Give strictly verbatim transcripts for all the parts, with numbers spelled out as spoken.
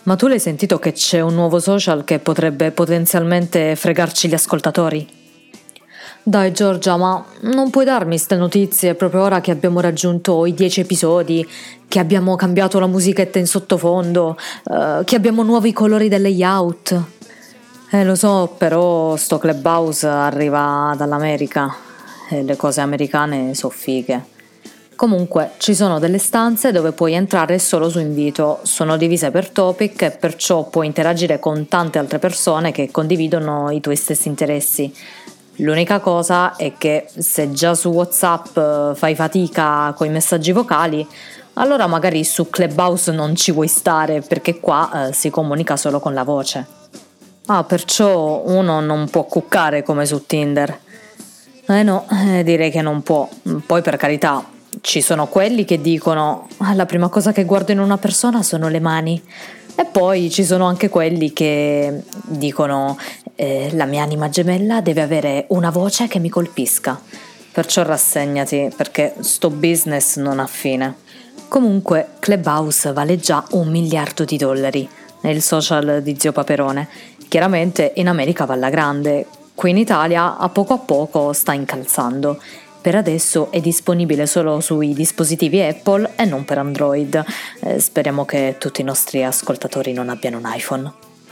Ma tu l'hai sentito che c'è un nuovo social che potrebbe potenzialmente fregarci gli ascoltatori? Dai Giorgia, ma non puoi darmi ste notizie proprio ora che abbiamo raggiunto i dieci episodi, che abbiamo cambiato la musichetta in sottofondo, eh, che abbiamo nuovi colori del layout. Eh lo so, però sto Clubhouse arriva dall'America e le cose americane so fighe. Comunque ci sono delle stanze dove puoi entrare solo su invito, sono divise per topic e perciò puoi interagire con tante altre persone che condividono i tuoi stessi interessi. L'unica cosa è che se già su WhatsApp fai fatica con i messaggi vocali, allora magari su Clubhouse non ci vuoi stare perché qua eh, si comunica solo con la voce. Ah, perciò uno non può cuccare come su Tinder. Eh no, eh, direi che non può. Poi per carità, ci sono quelli che dicono ah, la prima cosa che guardo in una persona sono le mani. E poi ci sono anche quelli che dicono eh, la mia anima gemella deve avere una voce che mi colpisca. Perciò rassegnati, perché sto business non ha fine. Comunque Clubhouse vale già un miliardo di dollari. È il social di Zio Paperone. Chiaramente in America va alla grande. Qui in Italia a poco a poco sta incalzando. Per adesso è disponibile solo sui dispositivi Apple e non per Android. Eh, speriamo che tutti i nostri ascoltatori non abbiano un iPhone.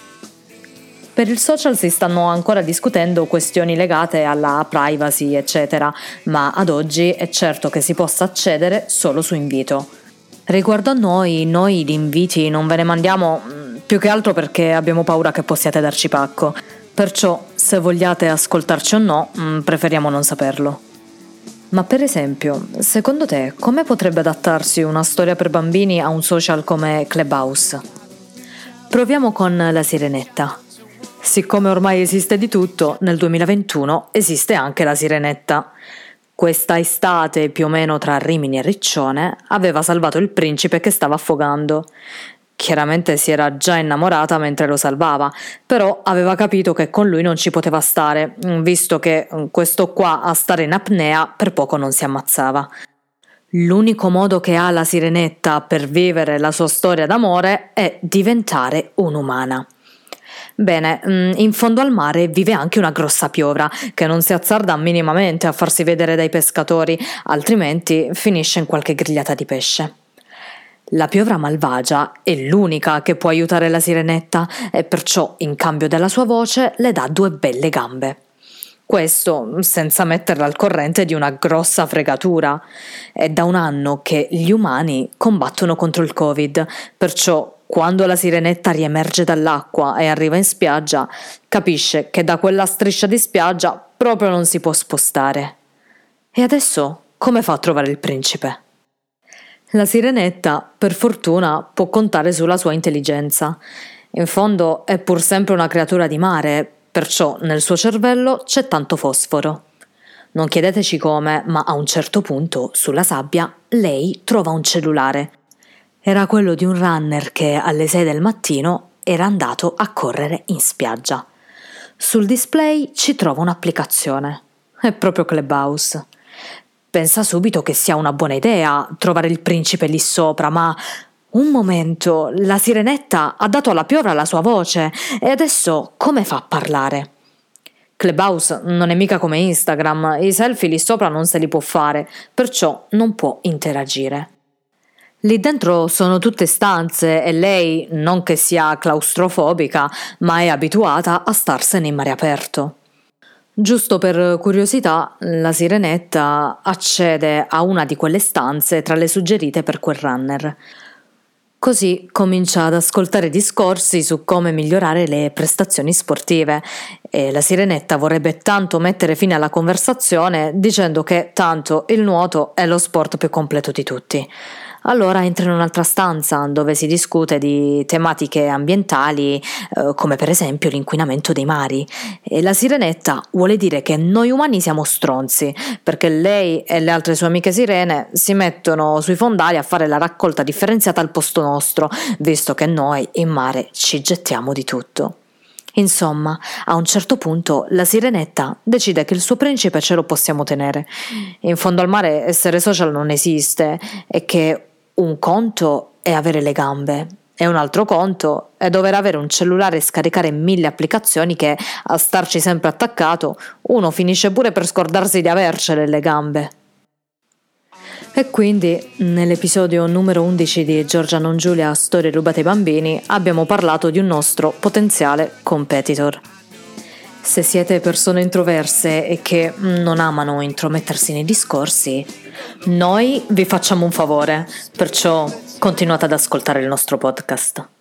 Per il social si stanno ancora discutendo questioni legate alla privacy, eccetera, ma ad oggi è certo che si possa accedere solo su invito. Riguardo a noi, noi gli inviti non ve ne mandiamo più che altro perché abbiamo paura che possiate darci pacco. Perciò, se vogliate ascoltarci o no, preferiamo non saperlo. Ma per esempio, secondo te, come potrebbe adattarsi una storia per bambini a un social come Clubhouse? Proviamo con la Sirenetta. Siccome ormai esiste di tutto, nel duemilaventuno esiste anche la Sirenetta. Questa estate, più o meno tra Rimini e Riccione, aveva salvato il principe che stava affogando. Chiaramente si era già innamorata mentre lo salvava, però aveva capito che con lui non ci poteva stare, visto che questo qua a stare in apnea per poco non si ammazzava. L'unico modo che ha la Sirenetta per vivere la sua storia d'amore è diventare un'umana. Bene, in fondo al mare vive anche una grossa piovra che non si azzarda minimamente a farsi vedere dai pescatori, altrimenti finisce in qualche grigliata di pesce. La piovra malvagia è l'unica che può aiutare la Sirenetta e perciò in cambio della sua voce le dà due belle gambe. Questo senza metterla al corrente di una grossa fregatura. È da un anno che gli umani combattono contro il Covid, perciò quando la Sirenetta riemerge dall'acqua e arriva in spiaggia, capisce che da quella striscia di spiaggia proprio non si può spostare. E adesso come fa a trovare il principe? La Sirenetta, per fortuna, può contare sulla sua intelligenza. In fondo è pur sempre una creatura di mare, perciò nel suo cervello c'è tanto fosforo. Non chiedeteci come, ma a un certo punto, sulla sabbia, lei trova un cellulare. Era quello di un runner che alle sei del mattino era andato a correre in spiaggia. Sul display ci trova un'applicazione. È proprio Clubhouse. Pensa subito che sia una buona idea trovare il principe lì sopra, ma un momento, la Sirenetta ha dato alla piovra la sua voce e adesso come fa a parlare? Clubhouse non è mica come Instagram, i selfie lì sopra non se li può fare, perciò non può interagire. Lì dentro sono tutte stanze e lei, non che sia claustrofobica, ma è abituata a starsene in mare aperto. Giusto per curiosità, la Sirenetta accede a una di quelle stanze tra le suggerite per quel runner. Così comincia ad ascoltare discorsi su come migliorare le prestazioni sportive e la Sirenetta vorrebbe tanto mettere fine alla conversazione dicendo che tanto il nuoto è lo sport più completo di tutti. Allora entra in un'altra stanza dove si discute di tematiche ambientali eh, come per esempio l'inquinamento dei mari e la Sirenetta vuole dire che noi umani siamo stronzi perché lei e le altre sue amiche sirene si mettono sui fondali a fare la raccolta differenziata al posto nostro, visto che noi in mare ci gettiamo di tutto. Insomma, a un certo punto la Sirenetta decide che il suo principe ce lo possiamo tenere. In fondo al mare essere social non esiste e che un conto è avere le gambe E un altro conto è dover avere un cellulare e scaricare mille applicazioni che, a starci sempre attaccato, uno finisce pure per scordarsi di avercele le gambe. E quindi, nell'episodio numero undici di Giorgia non Giulia, Storie rubate ai bambini, abbiamo parlato di un nostro potenziale competitor. Se siete persone introverse e che non amano intromettersi nei discorsi, noi vi facciamo un favore, perciò continuate ad ascoltare il nostro podcast.